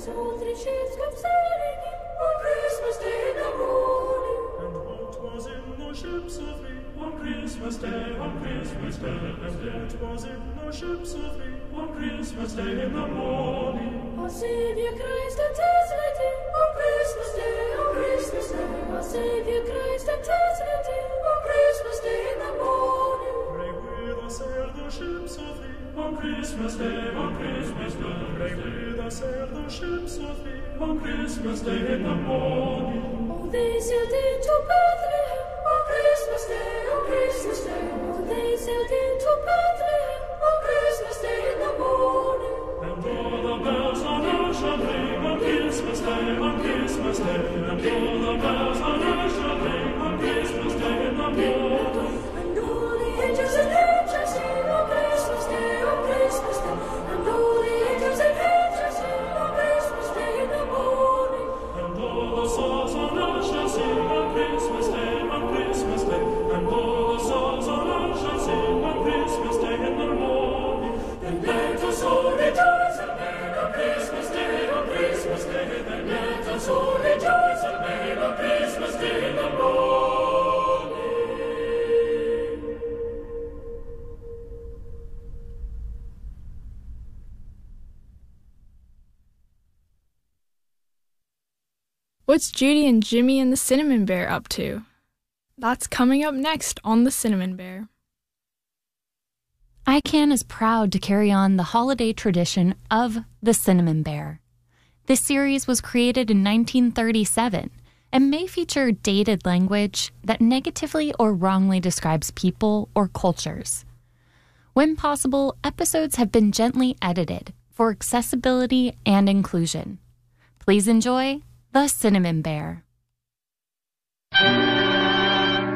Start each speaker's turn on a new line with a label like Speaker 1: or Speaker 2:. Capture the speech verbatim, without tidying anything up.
Speaker 1: saw three ships come sailing in on Christmas Day in the morning.
Speaker 2: And what was in the ships of me on Christmas Day, on Christmas Day? And what was in the ships of me on Christmas Day in the morning?
Speaker 1: Our Savior Christ and His Lady on Christmas Day, on Christmas Day. Our Savior Christ and His Lady on Christmas Day in the morning.
Speaker 2: Pray with us sail the ships of thee on Christmas Day, on Christmas Day. Pray with us sail the ships of thee on Christmas Day in the morning.
Speaker 1: Oh, they sailed into Bethlehem on Christmas Day, on Christmas Day. Oh, they sailed into Bethlehem on Christmas Day in the morning.
Speaker 2: And all the bells on earth shall ring on Christmas Day, on Christmas Day. And all the bells on earth shall ring on Christmas Day in the morning.
Speaker 1: And all the angels in heaven shall sing on Christmas Day, on Christmas Day. And all the angels in heaven shall sing on Christmas Day in the morning.
Speaker 2: And all the souls on earth shall sing on Christmas Day, on Christmas Day. And all the souls on earth shall sing on Christmas Day in the morning.
Speaker 1: Then let us all rejoice and make on Christmas Day, on Christmas Day. Then let us all rejoice and make on Christmas Day in the morning.
Speaker 3: What's Judy and Jimmy and the Cinnamon Bear up to? That's coming up next on The Cinnamon Bear.
Speaker 4: I CAN is proud to carry on the holiday tradition of the Cinnamon Bear. This series was created in nineteen thirty-seven and may feature dated language that negatively or wrongly describes people or cultures. When possible, episodes have been gently edited for accessibility and inclusion. Please enjoy The Cinnamon Bear.